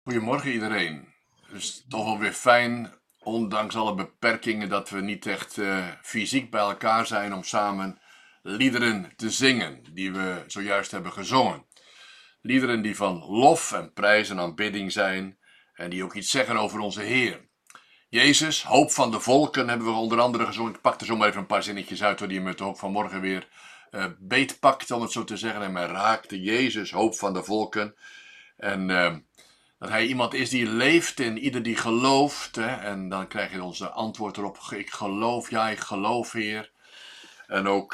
Goedemorgen iedereen. Het is toch wel weer fijn, ondanks alle beperkingen, dat we niet echt fysiek bij elkaar zijn om samen liederen te zingen, die we zojuist hebben gezongen. Liederen die van lof en prijs en aanbidding zijn en die ook iets zeggen over onze Heer. Jezus, hoop van de volken, hebben we onder andere gezongen. Ik pak er zomaar even een paar zinnetjes uit, die me toch ook vanmorgen weer beetpakt, om het zo te zeggen, en mij raakte. Jezus, hoop van de volken. En dat hij iemand is die leeft in ieder die gelooft. Hè? En dan krijg je onze antwoord erop. Ik geloof, ja, ik geloof, Heer. En ook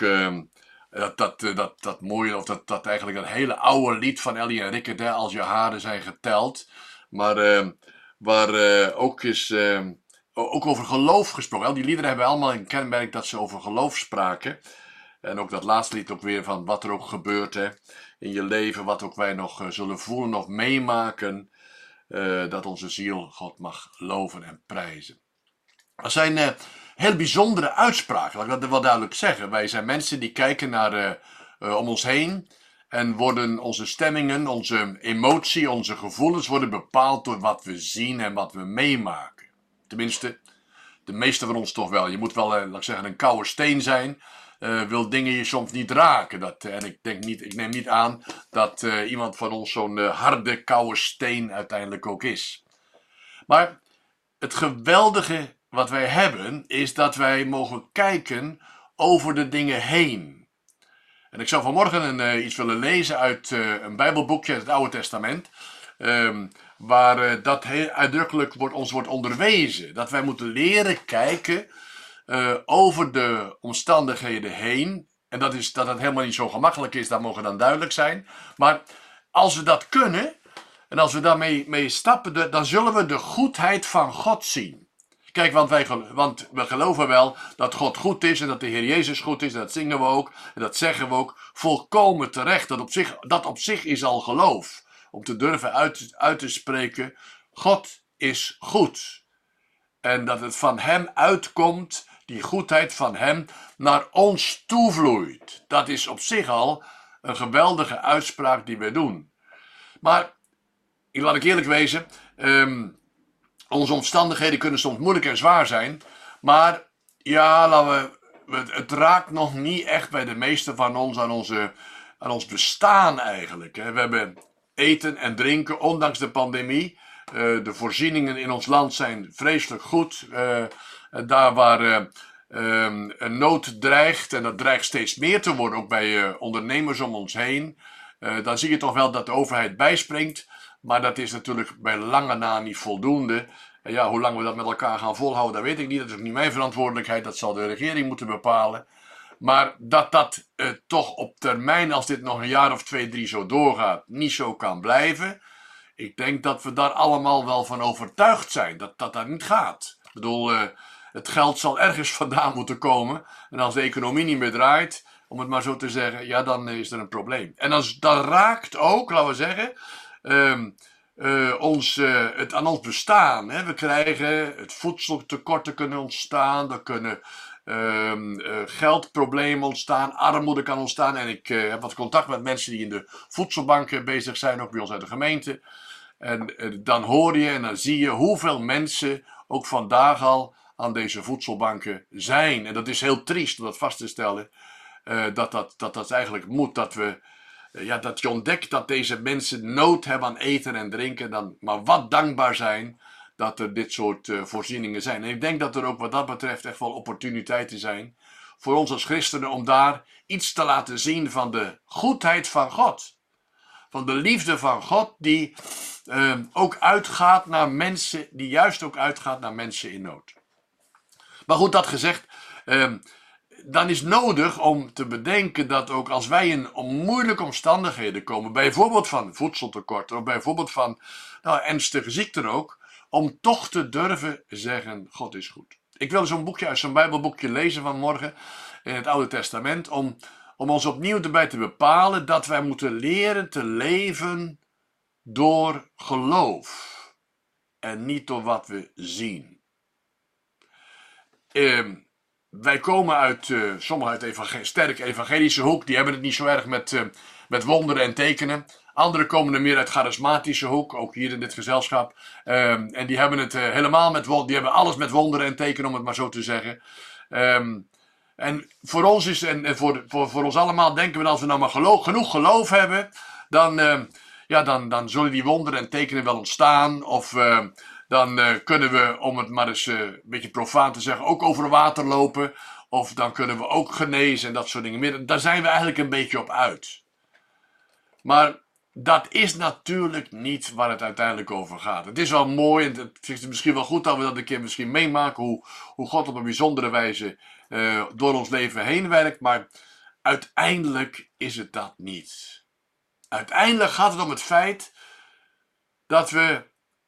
dat mooie, of dat eigenlijk dat hele oude lied van Ellie en Rickert, hè, als je haren zijn geteld. Maar waar ook is, ook over geloof gesproken. Al die liederen hebben allemaal een kenmerk dat ze over geloof spraken. En ook dat laatste lied ook weer van wat er ook gebeurt, hè, in je leven. Wat ook wij nog zullen voelen of meemaken. Dat onze ziel God mag loven en prijzen. Dat zijn heel bijzondere uitspraken, laat ik dat wel duidelijk zeggen. Wij zijn mensen die kijken naar om ons heen en worden onze stemmingen, onze emotie, onze gevoelens worden bepaald door wat we zien en wat we meemaken. Tenminste, de meeste van ons toch wel. Je moet wel, laat ik zeggen, een koude steen zijn. Wil dingen je soms niet raken. En ik neem niet aan dat iemand van ons zo'n harde, koude steen uiteindelijk ook is. Maar het geweldige wat wij hebben, is dat wij mogen kijken over de dingen heen. En ik zou vanmorgen iets willen lezen uit een Bijbelboekje uit het Oude Testament. Waar dat heel uitdrukkelijk ons wordt onderwezen. Dat wij moeten leren kijken over de omstandigheden heen. En dat het helemaal niet zo gemakkelijk is, dat mogen dan duidelijk zijn. Maar als we dat kunnen, en als we daarmee stappen, dan zullen we de goedheid van God zien. Kijk, want we geloven wel dat God goed is en dat de Heer Jezus goed is. En dat zingen we ook en dat zeggen we ook volkomen terecht. Dat op zich is al geloof. Om te durven uit te spreken, God is goed. En dat het van hem uitkomt, die goedheid van hem, naar ons toevloeit. Dat is op zich al een geweldige uitspraak die we doen. Maar, laat ik eerlijk wezen, onze omstandigheden kunnen soms moeilijk en zwaar zijn. Maar ja, het raakt nog niet echt bij de meeste van ons aan ons bestaan eigenlijk. We hebben eten en drinken, ondanks de pandemie. De voorzieningen in ons land zijn vreselijk goed. Daar waar een nood dreigt, en dat dreigt steeds meer te worden, ook bij ondernemers om ons heen, dan zie je toch wel dat de overheid bijspringt. Maar dat is natuurlijk bij lange na niet voldoende. En ja, hoe lang we dat met elkaar gaan volhouden, dat weet ik niet. Dat is ook niet mijn verantwoordelijkheid. Dat zal de regering moeten bepalen. Maar dat toch op termijn, als dit nog een jaar of 2, 3 zo doorgaat, niet zo kan blijven. Ik denk dat we daar allemaal wel van overtuigd zijn. Dat niet gaat. Ik bedoel, het geld zal ergens vandaan moeten komen. En als de economie niet meer draait, om het maar zo te zeggen, ja, dan is er een probleem. En dat raakt ook, laten we zeggen, het aan ons bestaan. Hè. We krijgen het voedseltekorten kunnen ontstaan, er kunnen geldproblemen ontstaan, armoede kan ontstaan. En ik heb wat contact met mensen die in de voedselbanken bezig zijn, ook bij ons uit de gemeente. En dan hoor je en dan zie je hoeveel mensen ook vandaag al aan deze voedselbanken zijn. En dat is heel triest om dat vast te stellen. Dat eigenlijk moet, dat je ontdekt dat deze mensen nood hebben aan eten en drinken. Dan maar wat dankbaar zijn dat er dit soort voorzieningen zijn. En ik denk dat er ook wat dat betreft echt wel opportuniteiten zijn voor ons als christenen om daar iets te laten zien van de goedheid van God. Van de liefde van God die ook uitgaat naar mensen, die juist ook uitgaat naar mensen in nood. Maar goed, dat gezegd, dan is nodig om te bedenken dat ook als wij in moeilijke omstandigheden komen, bijvoorbeeld van voedseltekort of bijvoorbeeld van ernstige ziekten ook, om toch te durven zeggen, God is goed. Ik wil zo'n boekje uit zo'n Bijbelboekje lezen vanmorgen in het Oude Testament, om ons opnieuw erbij te bepalen dat wij moeten leren te leven door geloof en niet door wat we zien. wij komen uit, sommigen uit sterk evangelische hoek. Die hebben het niet zo erg met wonderen en tekenen. Anderen komen er meer uit charismatische hoek, ook hier in dit gezelschap. En die hebben het helemaal die hebben alles met wonderen en tekenen, om het maar zo te zeggen. En voor ons is, en voor ons allemaal denken we dat als we nou maar genoeg geloof hebben, dan zullen die wonderen en tekenen wel ontstaan. Of dan kunnen we, om het maar eens een beetje profaan te zeggen, ook over water lopen. Of dan kunnen we ook genezen en dat soort dingen. Daar zijn we eigenlijk een beetje op uit. Maar dat is natuurlijk niet waar het uiteindelijk over gaat. Het is wel mooi en het is misschien wel goed dat we dat een keer misschien meemaken. Hoe God op een bijzondere wijze door ons leven heen werkt. Maar uiteindelijk is het dat niet. Uiteindelijk gaat het om het feit dat we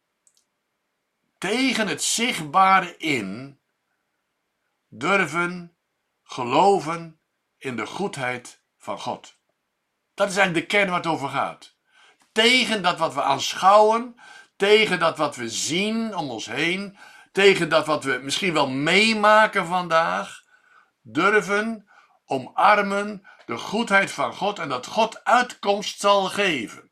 tegen het zichtbare in durven geloven in de goedheid van God. Dat is eigenlijk de kern waar het over gaat. Tegen dat wat we aanschouwen, tegen dat wat we zien om ons heen, tegen dat wat we misschien wel meemaken vandaag, durven omarmen de goedheid van God en dat God uitkomst zal geven.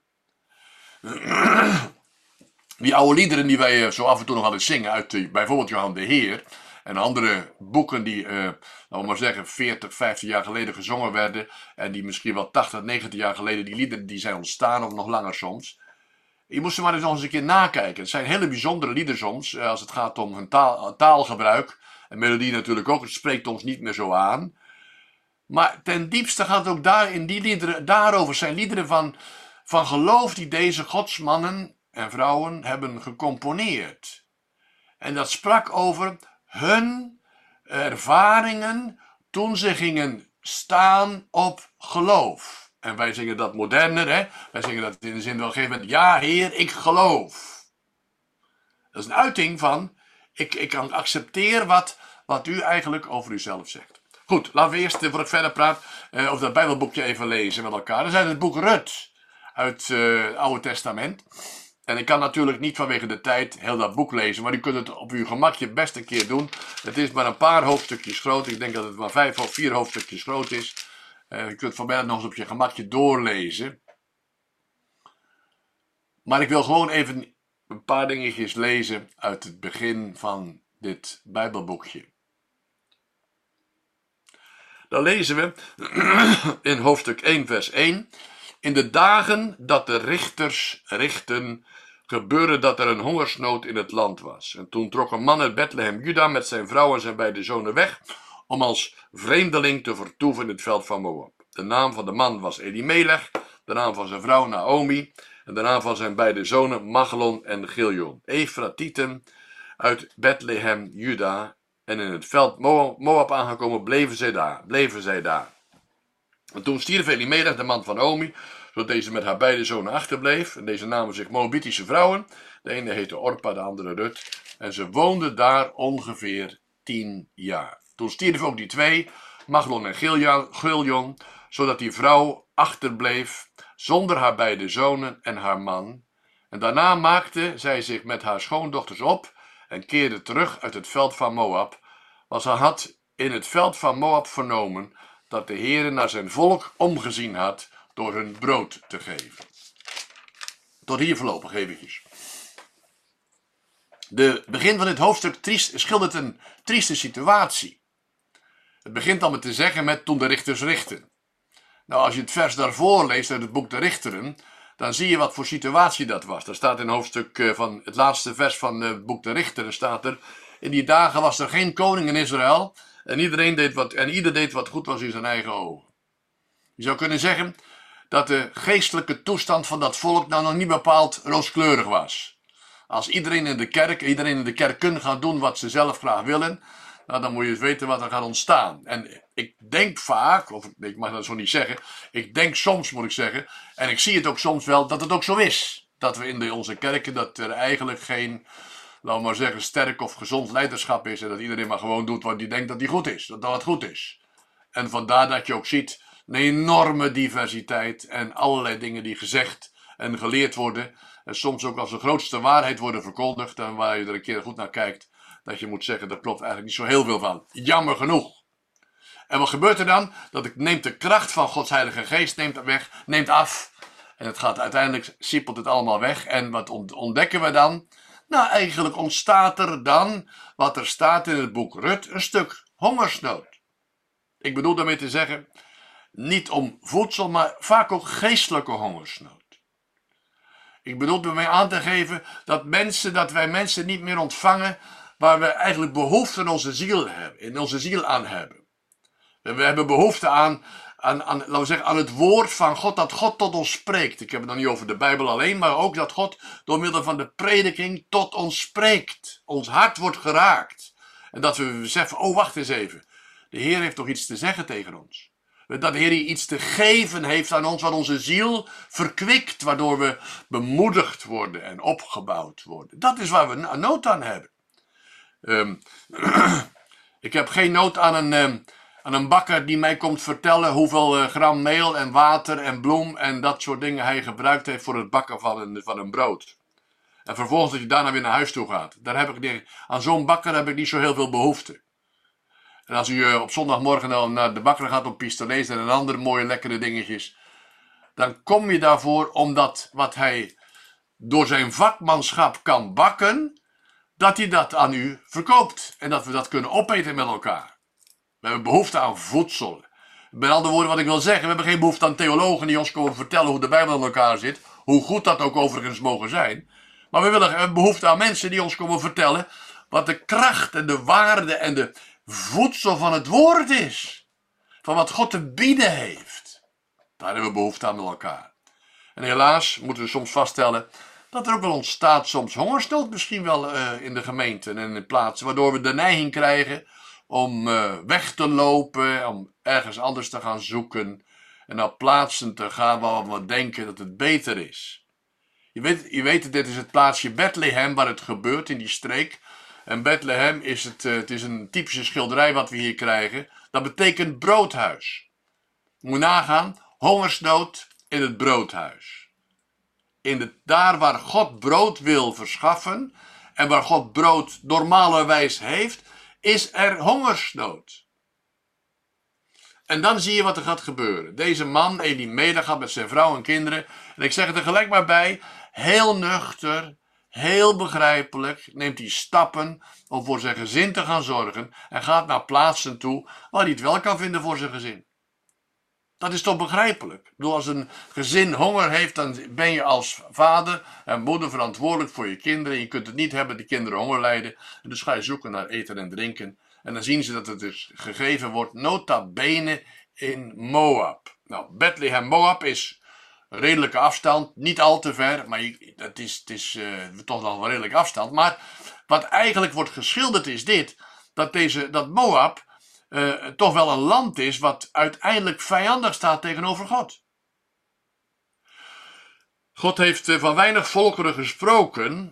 Die oude liederen die wij zo af en toe nog hadden zingen uit bijvoorbeeld Johan de Heer en andere boeken die, laten we maar zeggen, 40, 50 jaar geleden gezongen werden en die misschien wel 80, 90 jaar geleden, die liederen die zijn ontstaan of nog langer soms. Je moest er maar eens nog eens een keer nakijken. Het zijn hele bijzondere liederen soms, als het gaat om hun taalgebruik. En melodie natuurlijk ook, het spreekt ons niet meer zo aan. Maar ten diepste gaat het ook daar in die liederen daarover. Het zijn liederen van geloof die deze godsmannen en vrouwen hebben gecomponeerd. En dat sprak over hun ervaringen toen ze gingen staan op geloof. En wij zingen dat moderner, hè? Wij zingen dat in de zin van op een gegeven moment, ja Heer, ik geloof. Dat is een uiting van, ik kan accepteren wat u eigenlijk over uzelf zegt. Goed, laten we eerst, voor ik verder praat, over dat Bijbelboekje even lezen met elkaar. Dat is uit het boek Rut, uit het Oude Testament. En ik kan natuurlijk niet vanwege de tijd heel dat boek lezen, maar u kunt het op uw gemakje best een keer doen. Het is maar een paar hoofdstukjes groot. Ik denk dat het maar 5 of 4 hoofdstukjes groot is. Je kunt vanmiddag nog eens op je gemakje doorlezen. Maar ik wil gewoon even een paar dingetjes lezen uit het begin van dit Bijbelboekje. Dan lezen we in hoofdstuk 1 vers 1. In de dagen dat de richters richten, gebeurde dat er een hongersnood in het land was. En toen trok een man uit Bethlehem, Juda, met zijn vrouw en zijn beide zonen weg, om als vreemdeling te vertoeven in het veld van Moab. De naam van de man was Elimelech, de naam van zijn vrouw Naomi, en de naam van zijn beide zonen Machlon en Giljon. Efratieten uit Bethlehem, Juda, en in het veld Moab aangekomen bleven zij daar. En toen stierf Elimelech, de man van Naomi, zodat deze met haar beide zonen achterbleef. En deze namen zich Moabitische vrouwen. De ene heette Orpa, de andere Rut. En ze woonden daar ongeveer 10 jaar. Toen stierven ook die twee, Machlon en Giljon, zodat die vrouw achterbleef zonder haar beide zonen en haar man. En daarna maakte zij zich met haar schoondochters op en keerde terug uit het veld van Moab. Want ze had in het veld van Moab vernomen dat de Heere naar zijn volk omgezien had door hun brood te geven. Tot hier voorlopig eventjes. De begin van dit hoofdstuk schildert een trieste situatie. Het begint al met te zeggen met toen de richters richten. Nou, als je het vers daarvoor leest uit het boek de Richteren, dan zie je wat voor situatie dat was. Daar staat in hoofdstuk van het laatste vers van het boek de Richteren, staat er: in die dagen was er geen koning in Israël en ieder deed wat goed was in zijn eigen ogen. Je zou kunnen zeggen dat de geestelijke toestand van dat volk nou nog niet bepaald rooskleurig was. Als iedereen in de kerken gaat doen wat ze zelf graag willen, nou, dan moet je eens weten wat er gaat ontstaan. En ik denk vaak, of ik mag dat zo niet zeggen, ik denk soms, moet ik zeggen, en ik zie het ook soms wel, dat het ook zo is. Dat we in onze kerken, dat er eigenlijk geen, laten we maar zeggen, sterk of gezond leiderschap is. En dat iedereen maar gewoon doet wat hij denkt dat hij goed is. Dat het goed is. En vandaar dat je ook ziet een enorme diversiteit en allerlei dingen die gezegd en geleerd worden. En soms ook als de grootste waarheid worden verkondigd. En waar je er een keer goed naar kijkt, dat je moet zeggen, daar klopt eigenlijk niet zo heel veel van. Jammer genoeg. En wat gebeurt er dan? Dat neemt de kracht van Gods Heilige Geest neemt af. En het gaat uiteindelijk, siepelt het allemaal weg. En wat ontdekken we dan? Nou, eigenlijk ontstaat er dan, wat er staat in het boek Rut, een stuk hongersnood. Ik bedoel daarmee te zeggen, niet om voedsel, maar vaak ook geestelijke hongersnood. Ik bedoel ermee aan te geven dat wij mensen niet meer ontvangen waar we eigenlijk behoefte in onze ziel aan hebben. We hebben behoefte aan, laten we zeggen, aan het woord van God, dat God tot ons spreekt. Ik heb het dan niet over de Bijbel alleen, maar ook dat God door middel van de prediking tot ons spreekt. Ons hart wordt geraakt. En dat we beseffen, oh wacht eens even, de Heer heeft toch iets te zeggen tegen ons. Dat de Heer iets te geven heeft aan ons, wat onze ziel verkwikt, waardoor we bemoedigd worden en opgebouwd worden. Dat is waar we nood aan hebben. Ik heb geen nood aan een bakker die mij komt vertellen hoeveel gram meel en water en bloem en dat soort dingen hij gebruikt heeft voor het bakken van een brood. En vervolgens dat hij daarna weer naar huis toe gaat. Aan zo'n bakker heb ik niet zo heel veel behoefte. En als u op zondagmorgen dan naar de bakker gaat om pistolets en andere mooie lekkere dingetjes, dan kom je daarvoor omdat wat hij door zijn vakmanschap kan bakken, dat hij dat aan u verkoopt. En dat we dat kunnen opeten met elkaar. We hebben behoefte aan voedsel. Met andere woorden wat ik wil zeggen, we hebben geen behoefte aan theologen die ons komen vertellen hoe de Bijbel in elkaar zit. Hoe goed dat ook overigens mogen zijn. Maar we hebben behoefte aan mensen die ons komen vertellen wat de kracht en de waarde en de voedsel van het woord is. Van wat God te bieden heeft. Daar hebben we behoefte aan met elkaar. En helaas moeten we soms vaststellen dat er ook wel ontstaat soms hongersnood misschien wel in de gemeenten en in de plaatsen. Waardoor we de neiging krijgen om weg te lopen, om ergens anders te gaan zoeken. En naar plaatsen te gaan waar we denken dat het beter is. Je weet, dit is het plaatsje Bethlehem waar het gebeurt in die streek. En Bethlehem is het is een typische schilderij wat we hier krijgen. Dat betekent broodhuis. Je moet nagaan, hongersnood in het broodhuis. Daar waar God brood wil verschaffen en waar God brood normalerwijs heeft, is er hongersnood. En dan zie je wat er gaat gebeuren. Deze man, Elimelech, gaat met zijn vrouw en kinderen. En ik zeg het er gelijk maar bij, heel nuchter, heel begrijpelijk, neemt hij stappen om voor zijn gezin te gaan zorgen. En gaat naar plaatsen toe waar hij het wel kan vinden voor zijn gezin. Dat is toch begrijpelijk? Ik bedoel, als een gezin honger heeft, dan ben je als vader en moeder verantwoordelijk voor je kinderen. Je kunt het niet hebben, de kinderen honger lijden. En dus ga je zoeken naar eten en drinken. En dan zien ze dat het dus gegeven wordt, nota bene in Moab. Nou, Bethlehem, Moab is een redelijke afstand, niet al te ver, maar het is toch nog een redelijke afstand. Maar wat eigenlijk wordt geschilderd is dit, dat Moab toch wel een land is wat uiteindelijk vijandig staat tegenover God. God heeft van weinig volkeren gesproken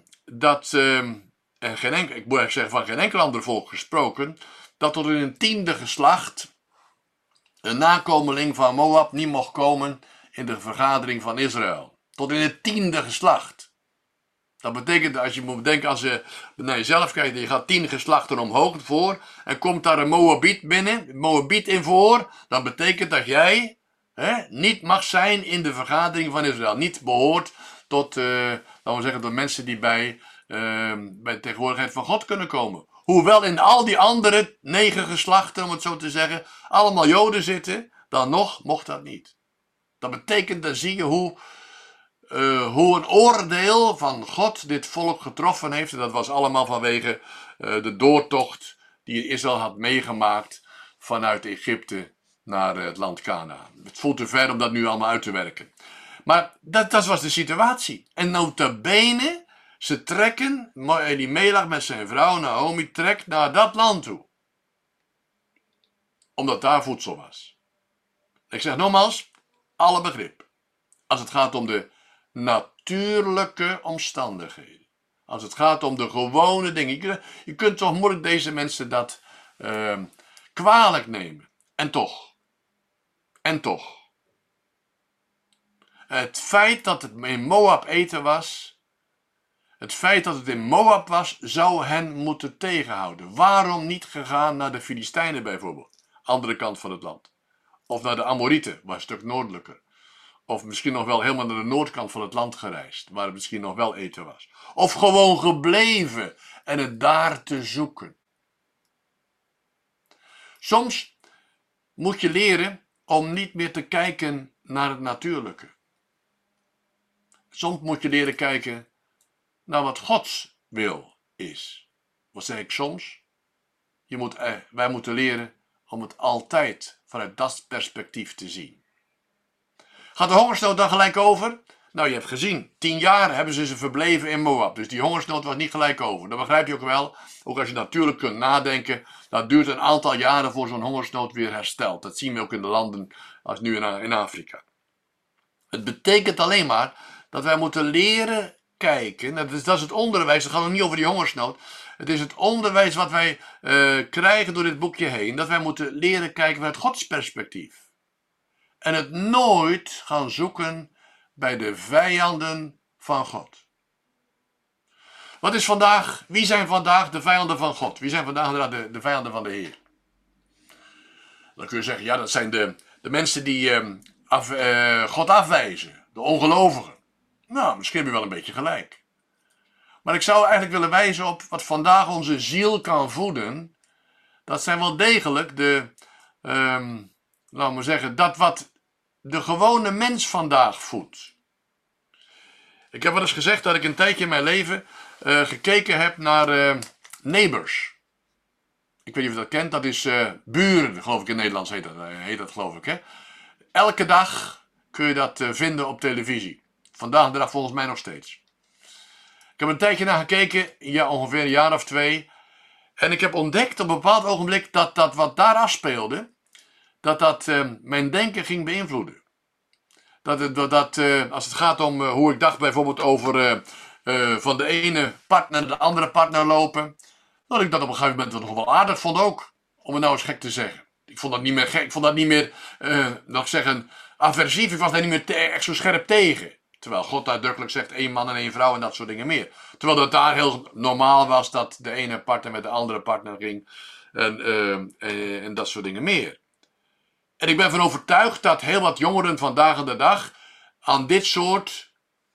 ik moet zeggen van geen enkel ander volk gesproken, dat tot in een 10e geslacht een nakomeling van Moab niet mocht komen in de vergadering van Israël. Tot in het 10e geslacht. Dat betekent, als je moet bedenken, als je naar jezelf kijkt, je gaat 10 geslachten omhoog voor en komt daar een Moabiet in voor, dan betekent dat jij niet mag zijn in de vergadering van Israël. Niet behoort tot, laten we zeggen, tot mensen die bij de tegenwoordigheid van God kunnen komen. Hoewel in al die andere 9 geslachten, om het zo te zeggen, allemaal Joden zitten, dan nog mocht dat niet. Dat betekent, dan zie je hoe een oordeel van God dit volk getroffen heeft. En dat was allemaal vanwege de doortocht die Israël had meegemaakt vanuit Egypte naar het land Kanaan. Het voelt te ver om dat nu allemaal uit te werken. Maar dat was de situatie. En nota bene, ze trekken, Elimelech met zijn vrouw Naomi trekt naar dat land toe. Omdat daar voedsel was. Ik zeg nogmaals, alle begrip. Als het gaat om de natuurlijke omstandigheden. Als het gaat om de gewone dingen. Je kunt toch moeilijk deze mensen dat kwalijk nemen. En toch. Het feit dat het in Moab eten was. Het feit dat het in Moab was, zou hen moeten tegenhouden. Waarom niet gegaan naar de Filistijnen bijvoorbeeld? andere kant van het land. Of naar de Amorieten, maar een stuk noordelijker. Of misschien nog wel helemaal naar de noordkant van het land gereisd, waar het misschien nog wel eten was. Of gewoon gebleven en het daar te zoeken. Soms moet je leren om niet meer te kijken naar het natuurlijke. Soms moet je leren kijken naar wat Gods wil is. Wat zeg ik soms? Wij moeten leren om het altijd vanuit dat perspectief te zien. Gaat de hongersnood dan gelijk over? Nou, je hebt gezien, 10 jaar hebben ze verbleven in Moab. Dus die hongersnood was niet gelijk over. Dat begrijp je ook wel. Ook als je natuurlijk kunt nadenken. Dat duurt een aantal jaren voor zo'n hongersnood weer herstelt. Dat zien we ook in de landen als nu in Afrika. Het betekent alleen maar dat wij moeten leren kijken. Dat is het onderwijs. Het gaat nog niet over die hongersnood. Het is het onderwijs wat wij krijgen door dit boekje heen. Dat wij moeten leren kijken vanuit Gods perspectief. En het nooit gaan zoeken bij de vijanden van God. Wat is vandaag, wie zijn vandaag de vijanden van God? Wie zijn vandaag de vijanden van de Heer? Dan kun je zeggen, ja, dat zijn de mensen die God afwijzen. De ongelovigen. Nou, misschien heb je wel een beetje gelijk. Maar ik zou eigenlijk willen wijzen op wat vandaag onze ziel kan voeden. Dat zijn wel degelijk laten we zeggen, dat wat de gewone mens vandaag voedt. Ik heb wel eens gezegd dat ik een tijdje in mijn leven gekeken heb naar Neighbors. Ik weet niet of je dat kent, dat is buren, geloof ik in Nederlands heet dat geloof ik. Hè? Elke dag kun je dat vinden op televisie. Vandaag de dag volgens mij nog steeds. Ik heb een tijdje naar gekeken, ja, ongeveer een jaar of 2. En ik heb ontdekt op een bepaald ogenblik dat wat daar afspeelde, dat mijn denken ging beïnvloeden. Als het gaat om hoe ik dacht bijvoorbeeld over van de ene partner naar de andere partner lopen, dat ik dat op een gegeven moment nog wel aardig vond ook. Om het nou eens gek te zeggen. Ik vond dat niet meer gek. Ik vond dat niet meer, aversief. Ik was daar niet meer echt zo scherp tegen. Terwijl God uitdrukkelijk zegt 1 man en 1 vrouw en dat soort dingen meer. Terwijl dat daar heel normaal was dat de ene partner met de andere partner ging. En dat soort dingen meer. En ik ben van overtuigd dat heel wat jongeren vandaag de dag aan dit soort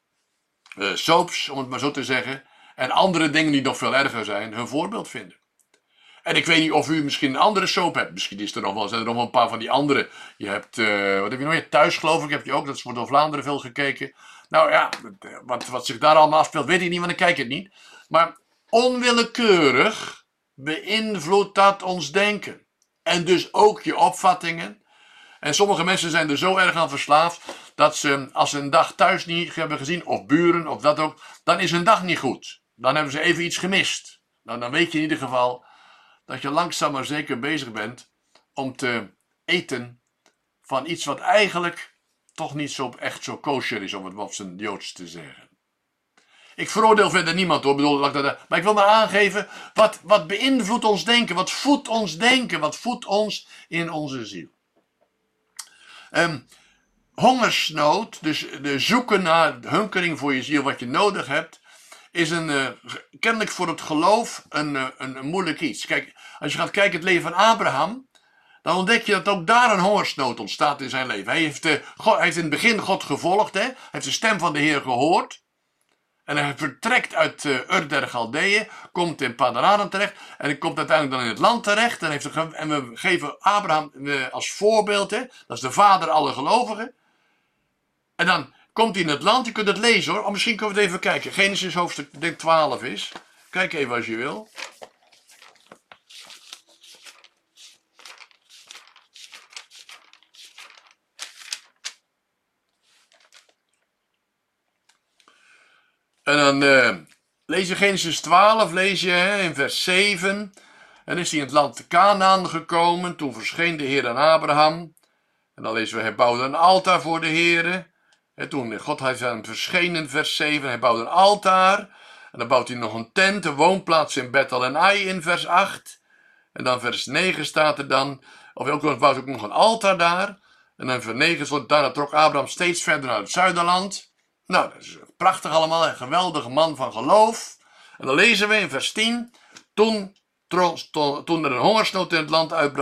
soaps, om het maar zo te zeggen, en andere dingen die nog veel erger zijn, hun voorbeeld vinden. En ik weet niet of u misschien een andere soap hebt. Misschien zijn er nog wel een paar van die andere. Je hebt, wat heb je nog meer? Thuis geloof ik, heb je ook. Dat wordt door Vlaanderen veel gekeken. Nou ja, wat zich daar allemaal afspeelt, weet ik niet, want ik kijk het niet. Maar onwillekeurig beïnvloedt dat ons denken. En dus ook je opvattingen. En sommige mensen zijn er zo erg aan verslaafd, dat ze, als ze een dag thuis niet hebben gezien, of buren, of dat ook, dan is hun dag niet goed. Dan hebben ze even iets gemist. Nou, dan weet je in ieder geval dat je langzaam maar zeker bezig bent om te eten van iets wat eigenlijk toch niet zo echt zo kosher is, om het op zijn Joods te zeggen. Ik veroordeel verder niemand hoor, maar ik wil maar aangeven, wat beïnvloedt ons denken, wat voedt ons denken, wat voedt ons in onze ziel. Hongersnood, dus de zoeken naar de hunkering voor je ziel, wat je nodig hebt, is kennelijk voor het geloof een moeilijk iets. Kijk, als je gaat kijken het leven van Abraham, dan ontdek je dat ook daar een hongersnood ontstaat in zijn leven. Hij heeft in het begin God gevolgd, hij heeft de stem van de Heer gehoord. En hij vertrekt uit Ur der Galdeeën, komt in Padan terecht en hij komt uiteindelijk dan in het land terecht. En we geven Abraham als voorbeeld, dat is de vader aller gelovigen. En dan komt hij in het land, je kunt het lezen hoor, misschien kunnen we het even kijken. Genesis hoofdstuk 12 is. Kijk even als je wil. En dan lees je Genesis 12, lees je in vers 7. En is hij in het land Kanaan gekomen. Toen verscheen de Heer aan Abraham. En dan lezen we, hij bouwde een altaar voor de Heer. En toen God hij aan hem verschenen in vers 7. Hij bouwde een altaar. En dan bouwt hij nog een tent, een woonplaats in Bethel en Ai in vers 8. En dan vers 9 staat er dan, of ook bouwt ook nog een altaar daar. En dan vers 9 stond, daarna trok Abraham steeds verder naar het zuiderland. Nou, dat is prachtig allemaal, een geweldige man van geloof. En dan lezen we in vers 10, toen er een hongersnood in het land uitbrak,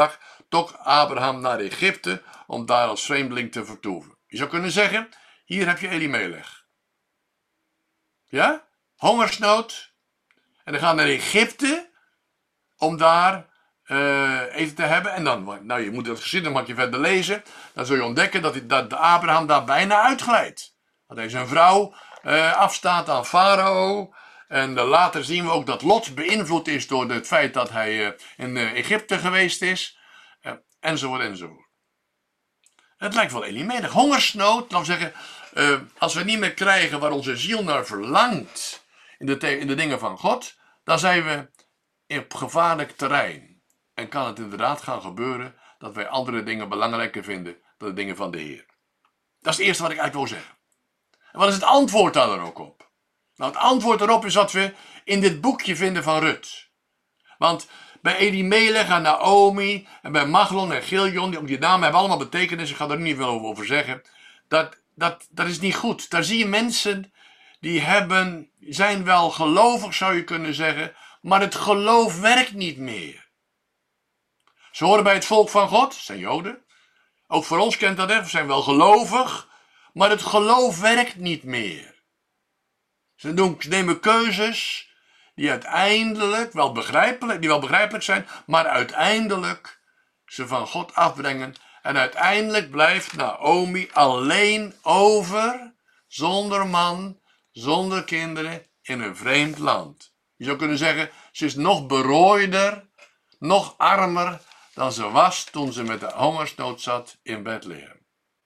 trok Abraham naar Egypte om daar als vreemdeling te vertoeven. Je zou kunnen zeggen, hier heb je Elimelech. Ja? Hongersnood. En dan gaan naar Egypte om daar eten te hebben. En dan, nou je moet het geschiedenis verder lezen. Dan zul je ontdekken dat Abraham daar bijna uitglijdt. Dat hij zijn vrouw afstaat aan Farao. En later zien we ook dat Lot beïnvloed is door het feit dat hij in Egypte geweest is. Enzovoort, enzovoort. Het lijkt wel Elimelech. Hongersnood, laten we zeggen, als we niet meer krijgen waar onze ziel naar verlangt in de dingen van God, dan zijn we op gevaarlijk terrein. En kan het inderdaad gaan gebeuren dat wij andere dingen belangrijker vinden dan de dingen van de Heer. Dat is het eerste wat ik eigenlijk wil zeggen. En wat is het antwoord daar dan ook op? Nou, het antwoord erop is wat we in dit boekje vinden van Rut. Want bij Elimelech en Naomi en bij Maglon en Chilion, die namen hebben allemaal betekenis, ik ga er niet veel over zeggen. Dat is niet goed. Daar zie je mensen die zijn wel gelovig, zou je kunnen zeggen, maar het geloof werkt niet meer. Ze horen bij het volk van God, zijn Joden. Ook voor ons kent dat, we zijn wel gelovig, maar het geloof werkt niet meer. Ze nemen keuzes die uiteindelijk wel begrijpelijk zijn, maar uiteindelijk ze van God afbrengen. En uiteindelijk blijft Naomi alleen over, zonder man, zonder kinderen, in een vreemd land. Je zou kunnen zeggen, ze is nog berooider, nog armer dan ze was toen ze met de hongersnood zat in Bethlehem.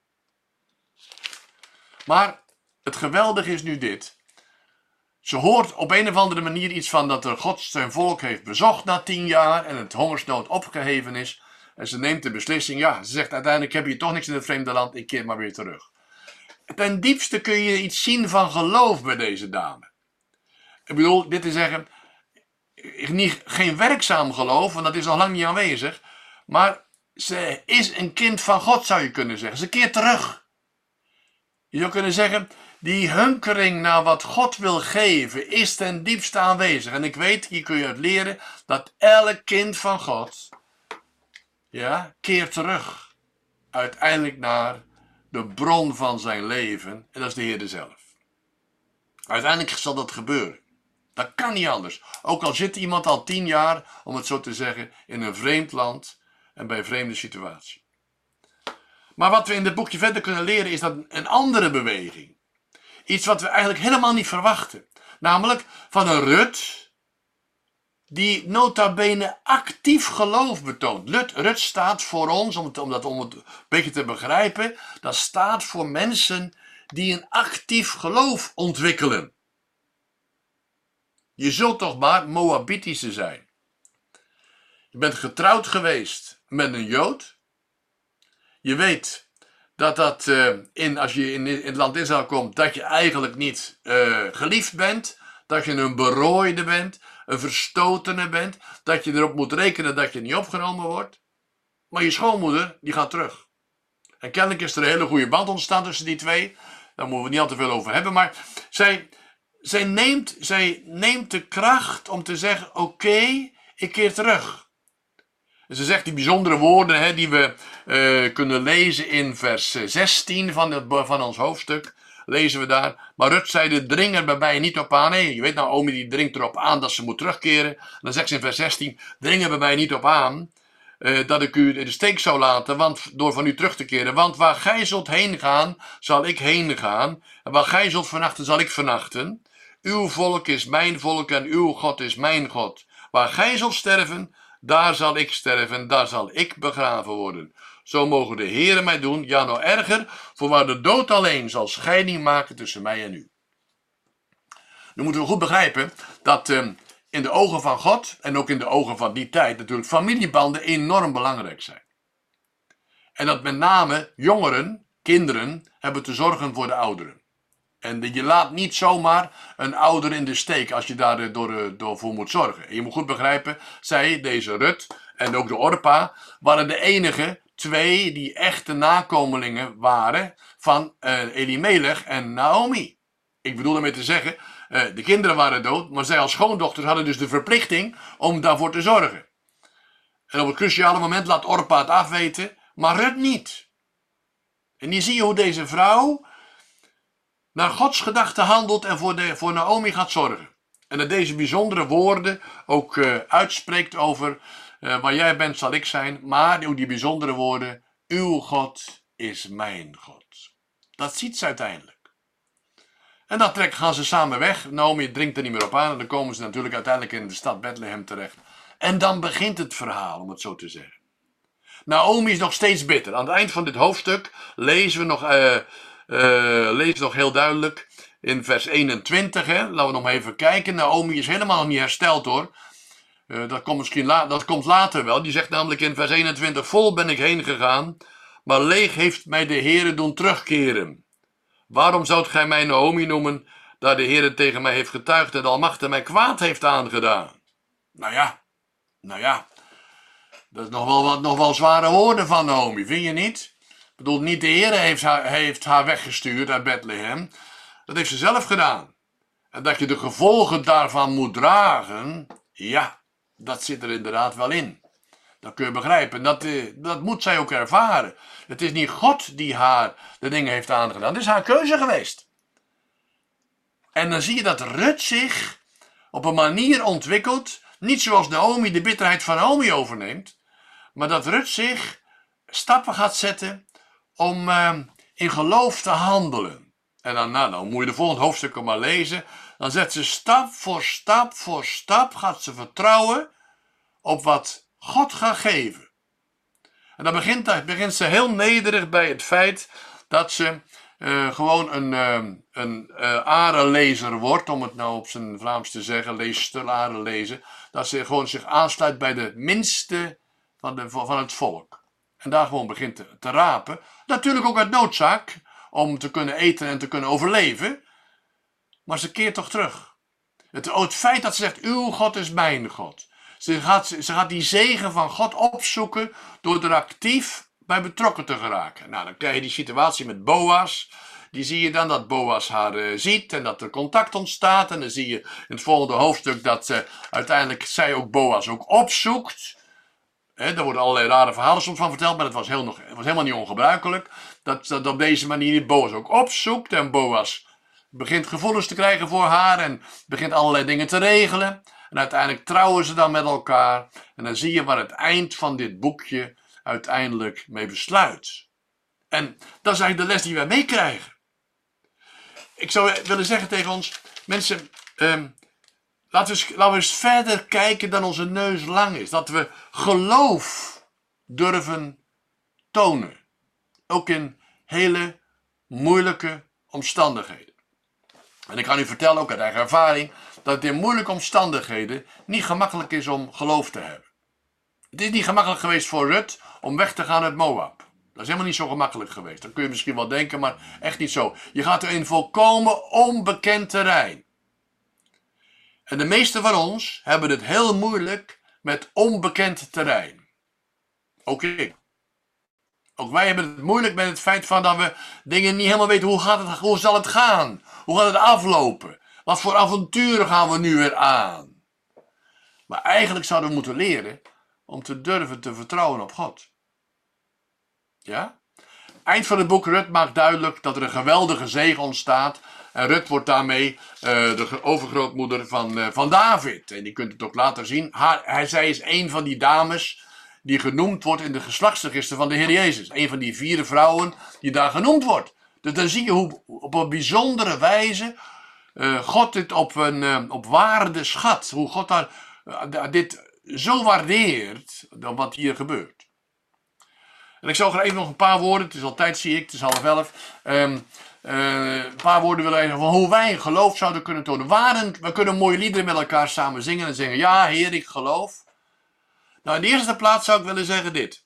Maar het geweldige is nu dit. Ze hoort op een of andere manier iets van dat er God zijn volk heeft bezocht na 10 jaar en het hongersnood opgeheven is. En ze neemt de beslissing, ja, ze zegt uiteindelijk heb je toch niks in het vreemde land, ik keer maar weer terug. Ten diepste kun je iets zien van geloof bij deze dame. Ik bedoel, dit te zeggen, geen werkzaam geloof, want dat is al lang niet aanwezig. Maar ze is een kind van God, zou je kunnen zeggen. Ze keert terug. Je zou kunnen zeggen, die hunkering naar wat God wil geven is ten diepste aanwezig. En ik weet, hier kun je uit leren, dat elk kind van God, ja, keert terug. Uiteindelijk naar de bron van zijn leven. En dat is de Heer zelf. Uiteindelijk zal dat gebeuren. Dat kan niet anders. Ook al zit iemand al 10 jaar, om het zo te zeggen, in een vreemd land en bij een vreemde situatie. Maar wat we in dit boekje verder kunnen leren is dat een andere beweging. Iets wat we eigenlijk helemaal niet verwachten. Namelijk van een Rut die nota bene actief geloof betoont. Rut staat voor ons, om het een beetje te begrijpen, dat staat voor mensen die een actief geloof ontwikkelen. Je zult toch maar Moabitische zijn. Je bent getrouwd geweest met een Jood. Je weet dat als je in het land Israël komt, dat je eigenlijk niet geliefd bent. Dat je een berooide bent, een verstotene bent. Dat je erop moet rekenen dat je niet opgenomen wordt. Maar je schoonmoeder, die gaat terug. En kennelijk is er een hele goede band ontstaan tussen die twee. Daar moeten we niet al te veel over hebben. Maar zij neemt de kracht om te zeggen, oké, ik keer terug. En ze zegt die bijzondere woorden die we kunnen lezen in vers 16 van ons hoofdstuk. Lezen we daar. Maar Rut zeide, dring er bij mij niet op aan. Nee, je weet nou, Naomi die dringt erop aan dat ze moet terugkeren. En dan zegt ze in vers 16, dring er bij mij niet op aan dat ik u in de steek zou laten door van u terug te keren. Want waar gij zult heen gaan, zal ik heen gaan. En waar gij zult vernachten, zal ik vernachten. Uw volk is mijn volk en uw God is mijn God. Waar gij zult sterven, daar zal ik sterven, daar zal ik begraven worden. Zo mogen de Heere mij doen, ja nog erger, voorwaar de dood alleen zal scheiding maken tussen mij en u. Nu moeten we goed begrijpen dat in de ogen van God en ook in de ogen van die tijd natuurlijk familiebanden enorm belangrijk zijn. En dat met name jongeren, kinderen, hebben te zorgen voor de ouderen. En je laat niet zomaar een ouder in de steek als je daar door voor moet zorgen. En je moet goed begrijpen, zij, deze Rut en ook de Orpa, waren de enige 2 die echte nakomelingen waren van Elimelech en Naomi. Ik bedoel daarmee te zeggen, de kinderen waren dood, maar zij als schoondochters hadden dus de verplichting om daarvoor te zorgen. En op het cruciale moment laat Orpa het afweten, maar Rut niet. En hier zie je hoe deze vrouw naar Gods gedachten handelt en voor Naomi gaat zorgen. En dat deze bijzondere woorden ook uitspreekt over waar jij bent zal ik zijn. Maar ook die bijzondere woorden, uw God is mijn God. Dat ziet ze uiteindelijk. En dan gaan ze samen weg. Naomi dringt er niet meer op aan. En dan komen ze natuurlijk uiteindelijk in de stad Bethlehem terecht. En dan begint het verhaal, om het zo te zeggen. Naomi is nog steeds bitter. Aan het eind van dit hoofdstuk lezen we nog heel duidelijk in vers 21. Hè? Laten we nog maar even kijken. Naomi is helemaal nog niet hersteld hoor. Dat komt later wel. Die zegt namelijk in vers 21. Vol ben ik heen gegaan, maar leeg heeft mij de Heere doen terugkeren. Waarom zoudt gij mij Naomi noemen, daar de Heere tegen mij heeft getuigd en de Almachtige mij kwaad heeft aangedaan? Nou ja. Dat is nog wel zware woorden van Naomi, vind je niet? Ik bedoel, niet de Heere heeft haar weggestuurd uit Bethlehem. Dat heeft ze zelf gedaan. En dat je de gevolgen daarvan moet dragen, ja, dat zit er inderdaad wel in. Dat kun je begrijpen. Dat moet zij ook ervaren. Het is niet God die haar de dingen heeft aangedaan. Het is haar keuze geweest. En dan zie je dat Rut zich op een manier ontwikkelt. Niet zoals Naomi de bitterheid van Naomi overneemt. Maar dat Rut zich stappen gaat zetten om in geloof te handelen. En dan moet je de volgende hoofdstukken maar lezen. Dan zet ze stap voor stap gaat ze vertrouwen op wat God gaat geven. En dan begint ze heel nederig bij het feit dat ze gewoon een arenlezer wordt, om het nou op zijn Vlaams te zeggen, leester, arenlezer. Dat ze gewoon zich aansluit bij de minste van het volk. En daar gewoon begint te rapen. Natuurlijk ook uit noodzaak, om te kunnen eten en te kunnen overleven. Maar ze keert toch terug. Het feit dat ze zegt, uw God is mijn God. Ze gaat die zegen van God opzoeken door er actief bij betrokken te geraken. Nou, dan krijg je die situatie met Boas. Die zie je dan dat Boas haar ziet en dat er contact ontstaat. En dan zie je in het volgende hoofdstuk dat uiteindelijk zij ook Boas ook opzoekt. Daar worden allerlei rare verhalen soms van verteld, maar het was helemaal niet ongebruikelijk. Dat op deze manier Boas ook opzoekt en Boas begint gevoelens te krijgen voor haar en begint allerlei dingen te regelen. En uiteindelijk trouwen ze dan met elkaar. En dan zie je waar het eind van dit boekje uiteindelijk mee besluit. En dat is eigenlijk de les die wij meekrijgen. Ik zou willen zeggen tegen ons, mensen, laten we eens verder kijken dan onze neus lang is. Dat we geloof durven tonen. Ook in hele moeilijke omstandigheden. En ik kan u vertellen, ook uit eigen ervaring, dat het in moeilijke omstandigheden niet gemakkelijk is om geloof te hebben. Het is niet gemakkelijk geweest voor Rut om weg te gaan uit Moab. Dat is helemaal niet zo gemakkelijk geweest. Dat kun je misschien wel denken, maar echt niet zo. Je gaat er in volkomen onbekend terrein. En de meesten van ons hebben het heel moeilijk met onbekend terrein. Ook ik. Ook wij hebben het moeilijk met het feit van dat we dingen niet helemaal weten. Hoe zal het gaan? Hoe gaat het aflopen? Wat voor avonturen gaan we nu weer aan? Maar eigenlijk zouden we moeten leren om te durven te vertrouwen op God. Ja? Eind van het boek Rut maakt duidelijk dat er een geweldige zegen ontstaat. En Rut wordt daarmee de overgrootmoeder van David. En je kunt het ook later zien. Zij is een van die dames die genoemd wordt in de geslachtsregister van de Heer Jezus. Een van die 4 vrouwen die daar genoemd wordt. Dus dan zie je hoe op een bijzondere wijze God dit op waarde schat. Hoe God dit zo waardeert dan wat hier gebeurt. En ik zal graag even nog een paar woorden, het is al tijd zie ik, het is 10:30. Een paar woorden willen even van hoe wij geloof zouden kunnen tonen. We kunnen mooie liederen met elkaar samen zingen en zeggen, ja Heer, ik geloof. Nou, in de eerste plaats zou ik willen zeggen dit.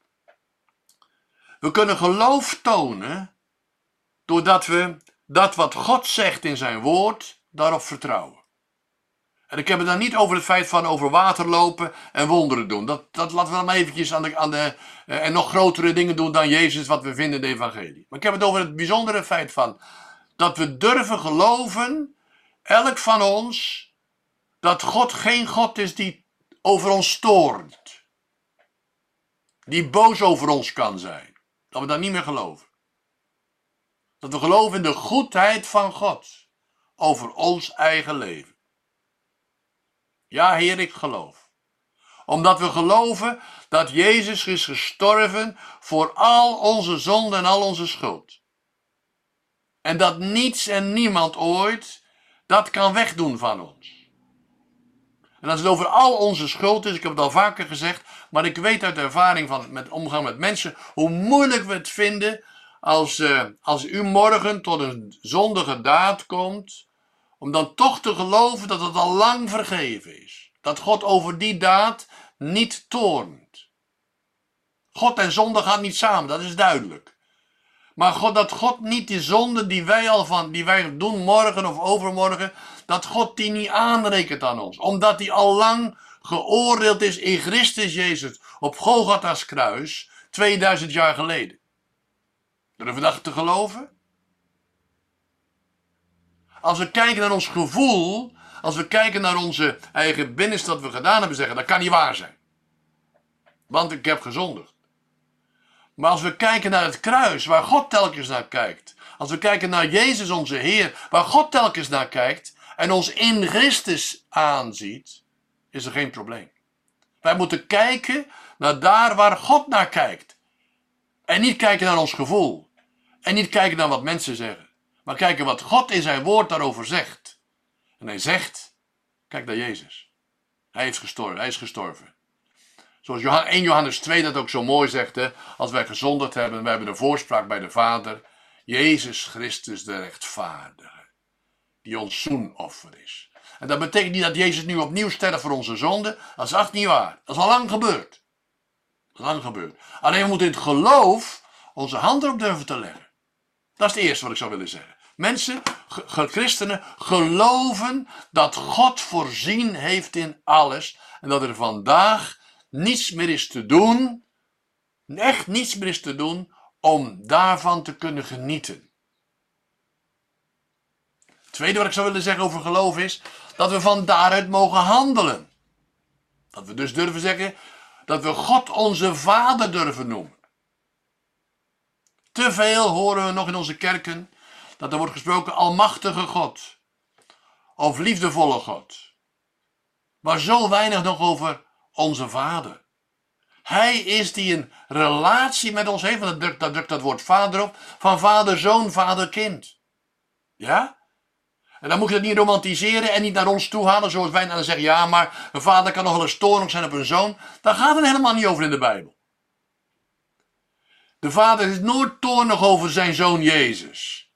We kunnen geloof tonen doordat we dat wat God zegt in zijn woord, daarop vertrouwen. En ik heb het dan niet over het feit van over water lopen en wonderen doen. Dat laten we dan maar eventjes en nog grotere dingen doen dan Jezus wat we vinden in de evangelie. Maar ik heb het over het bijzondere feit van dat we durven geloven, elk van ons, dat God geen God is die over ons toornt. die boos over ons kan zijn. Dat we dat niet meer geloven. Dat we geloven in de goedheid van God over ons eigen leven. Ja, Heer, ik geloof. Omdat we geloven dat Jezus is gestorven voor al onze zonden en al onze schuld. En dat niets en niemand ooit dat kan wegdoen van ons. En als het over al onze schuld is, ik heb het al vaker gezegd, maar ik weet uit ervaring van met omgang met mensen, hoe moeilijk we het vinden als u morgen tot een zondige daad komt, om dan toch te geloven dat het al lang vergeven is. Dat God over die daad niet toornt. God en zonde gaan niet samen, dat is duidelijk. Maar dat God niet die zonde die wij doen morgen of overmorgen, dat God die niet aanrekent aan ons. Omdat die al lang geoordeeld is in Christus Jezus op Golgatha's kruis 2000 jaar geleden. Durven we dat te geloven? Als we kijken naar ons gevoel, als we kijken naar onze eigen binnenste wat we gedaan hebben, zeggen dat kan niet waar zijn. Want ik heb gezondigd. Maar als we kijken naar het kruis, waar God telkens naar kijkt. Als we kijken naar Jezus onze Heer, waar God telkens naar kijkt. En ons in Christus aanziet, is er geen probleem. Wij moeten kijken naar daar waar God naar kijkt. En niet kijken naar ons gevoel. En niet kijken naar wat mensen zeggen. Maar kijken wat God in zijn woord daarover zegt. En hij zegt, kijk naar Jezus. Hij is gestorven. Zoals 1 Johannes 2 dat ook zo mooi zegt. Hè? Als wij gezondigd hebben, wij hebben de voorspraak bij de Vader. Jezus Christus de rechtvaardige. Die ons zoenoffer is. En dat betekent niet dat Jezus nu opnieuw sterft voor onze zonden. Dat is echt niet waar. Dat is al lang gebeurd. Dat is lang gebeurd. Alleen we moeten in het geloof onze hand erop durven te leggen. Dat is het eerste wat ik zou willen zeggen. Mensen, christenen, geloven dat God voorzien heeft in alles. En dat er vandaag niets meer is te doen. Echt niets meer is te doen om daarvan te kunnen genieten. Het tweede wat ik zou willen zeggen over geloof is dat we van daaruit mogen handelen. Dat we dus durven zeggen dat we God onze Vader durven noemen. Te veel horen we nog in onze kerken dat er wordt gesproken almachtige God. Of liefdevolle God. Maar zo weinig nog over onze Vader. Hij is die een relatie met ons heeft, want daar drukt dat woord vader op, van vader, zoon, vader, kind. Ja? En dan moet je dat niet romantiseren en niet naar ons toe halen zoals wij dan zeggen, ja, maar een vader kan nog wel eens toornig zijn op een zoon. Daar gaat het helemaal niet over in de Bijbel. De vader is nooit toornig over zijn zoon Jezus.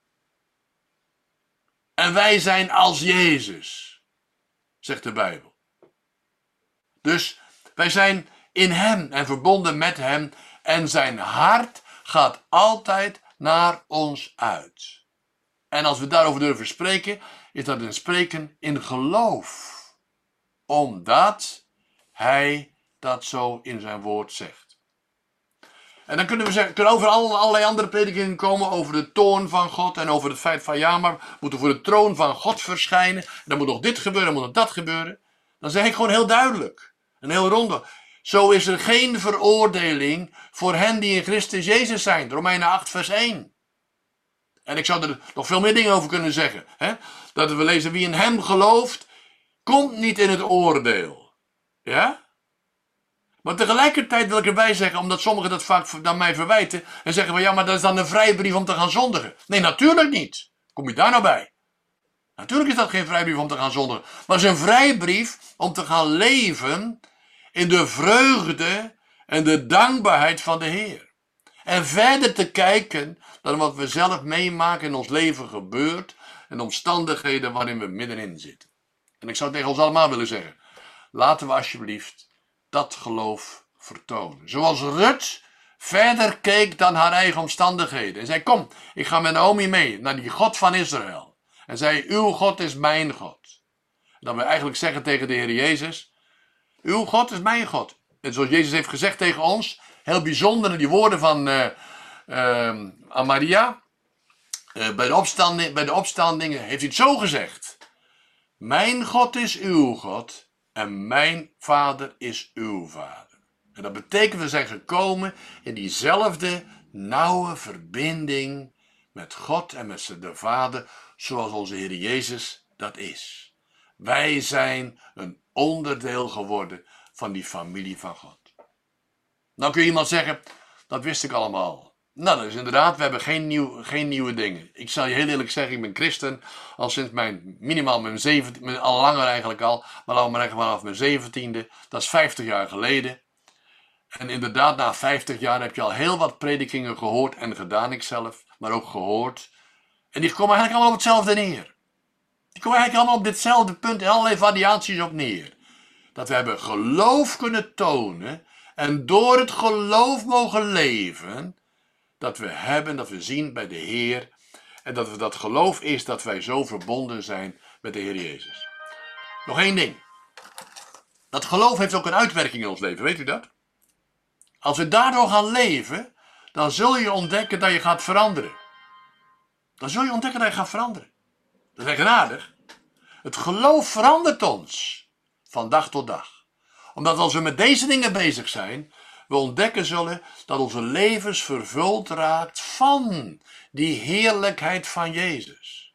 En wij zijn als Jezus, zegt de Bijbel. Dus wij zijn in hem en verbonden met hem en zijn hart gaat altijd naar ons uit. En als we daarover durven spreken, is dat een spreken in geloof. Omdat hij dat zo in zijn woord zegt. En dan kunnen we over allerlei andere predikingen komen over de toorn van God en over het feit van ja, maar we moeten voor de troon van God verschijnen. En dan moet nog dit gebeuren, dan moet nog dat gebeuren. Dan zeg ik gewoon heel duidelijk en heel ronde. Zo is er geen veroordeling voor hen die in Christus Jezus zijn. Romeinen 8 vers 1. En ik zou er nog veel meer dingen over kunnen zeggen. Hè? Dat we lezen, wie in hem gelooft, komt niet in het oordeel. Ja? Maar tegelijkertijd wil ik erbij zeggen, omdat sommigen dat vaak aan mij verwijten. En zeggen van ja, maar dat is dan een vrijbrief om te gaan zondigen. Nee, natuurlijk niet. Kom je daar nou bij? Natuurlijk is dat geen vrijbrief om te gaan zondigen. Maar het is een vrijbrief om te gaan leven in de vreugde en de dankbaarheid van de Heer. En verder te kijken dan wat we zelf meemaken in ons leven gebeurt. En de omstandigheden waarin we middenin zitten. En ik zou tegen ons allemaal willen zeggen. Laten we alsjeblieft dat geloof vertonen. Zoals Rut verder keek dan haar eigen omstandigheden. En zei, kom, ik ga met Naomi mee naar die God van Israël. En zei, uw God is mijn God. En dat we eigenlijk zeggen tegen de Heer Jezus, uw God is mijn God. En zoals Jezus heeft gezegd tegen ons, heel bijzonder, die woorden van aan Maria, bij de opstandingen heeft hij het zo gezegd. Mijn God is uw God en mijn Vader is uw Vader. En dat betekent we zijn gekomen in diezelfde nauwe verbinding met God en met de Vader, zoals onze Heer Jezus dat is. Wij zijn een onderdeel geworden van die familie van God. Nou kun je iemand zeggen, dat wist ik allemaal. Nou, dat is inderdaad, we hebben geen nieuwe dingen. Ik zal je heel eerlijk zeggen, ik ben christen al sinds minimaal mijn 17e, al langer eigenlijk al, maar laten we maar zeggen vanaf mijn 17e, dat is 50 jaar geleden. En inderdaad, na 50 jaar heb je al heel wat predikingen gehoord en gedaan, ikzelf, maar ook gehoord. En die komen eigenlijk allemaal op hetzelfde neer. Die komen eigenlijk allemaal op ditzelfde punt en allerlei variaties op neer. Dat we hebben geloof kunnen tonen en door het geloof mogen leven, dat we zien bij de Heer. En dat geloof is dat wij zo verbonden zijn met de Heer Jezus. Nog één ding. Dat geloof heeft ook een uitwerking in ons leven, weet u dat? Als we daardoor gaan leven, dan zul je ontdekken dat je gaat veranderen. Dan zul je ontdekken dat je gaat veranderen. Dat is echt aardig. Het geloof verandert ons van dag tot dag. Omdat als we met deze dingen bezig zijn, we ontdekken zullen dat onze levens vervuld raakt van die heerlijkheid van Jezus.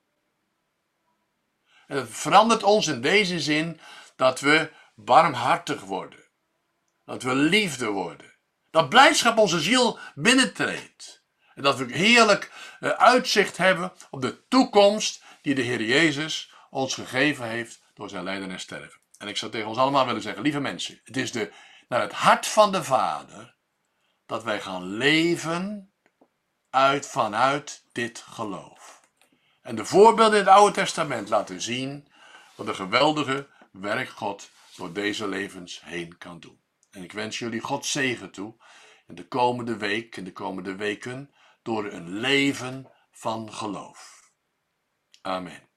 En het verandert ons in deze zin dat we barmhartig worden. Dat we liefde worden. Dat blijdschap onze ziel binnentreedt. En dat we heerlijk uitzicht hebben op de toekomst die de Heer Jezus ons gegeven heeft door zijn lijden en sterven. En ik zou tegen ons allemaal willen zeggen, lieve mensen, het is naar het hart van de Vader dat wij gaan leven vanuit dit geloof. En de voorbeelden in het Oude Testament laten zien wat een geweldige werk God door deze levens heen kan doen. En ik wens jullie Gods zegen toe in de komende week en de komende weken door een leven van geloof. Amen.